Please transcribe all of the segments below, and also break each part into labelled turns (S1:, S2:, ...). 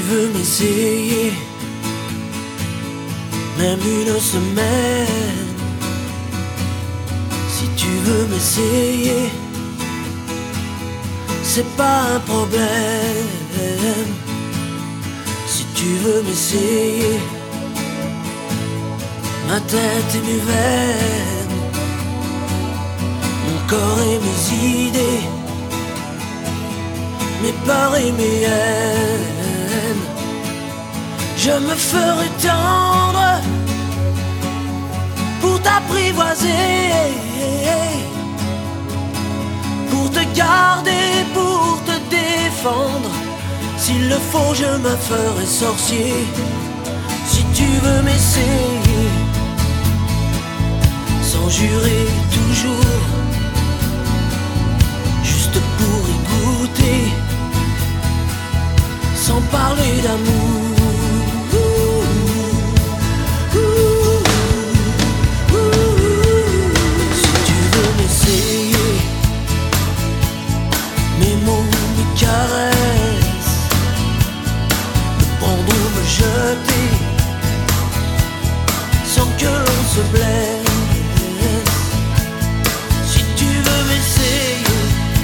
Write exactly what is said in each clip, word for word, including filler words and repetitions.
S1: veux m'essayer, même une semaine. Si tu veux m'essayer, c'est pas un problème. Si tu veux m'essayer, ma tête et mes veines, mon corps et mes idées, mes peurs et mes haines. Je me ferai tendre pour t'apprivoiser, pour te garder, pour te défendre. S'il le faut, je me ferai sorcier. Si tu veux m'essayer, sans jurer toujours, juste pour y goûter, sans parler d'amour. Si tu veux m'essayer, mes mots, mes caresses, me prendre ou me jeter, sans que l'on se blesse. Si tu veux m'essayer,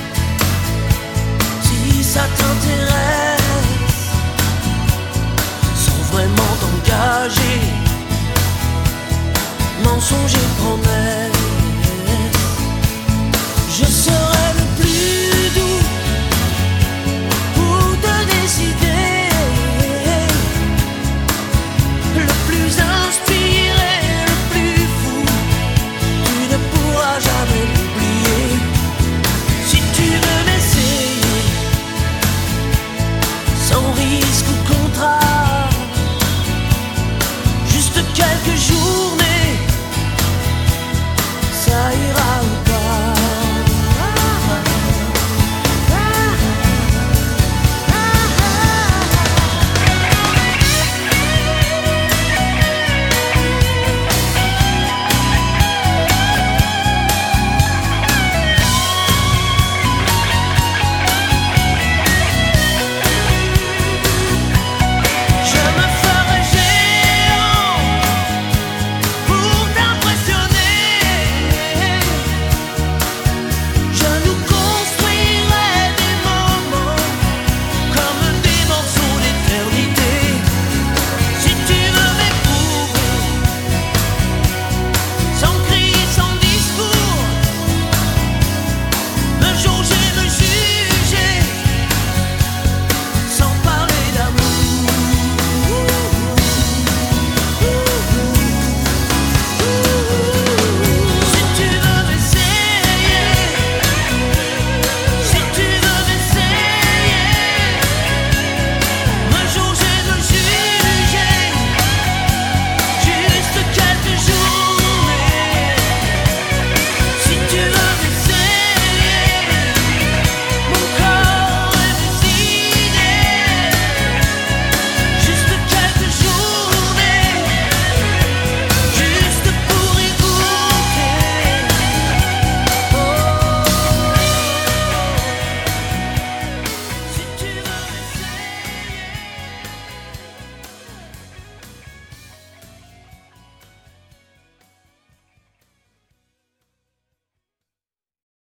S1: si ça t'intéresse, sans vraiment t'engager, mensonge et promesse, je serai le plus doux pour te décider, le plus inspiré, le plus fou. Tu ne pourras jamais m'oublier. Si tu veux m'essayer, sans risque ou contrat, juste quelques journées, ça ira.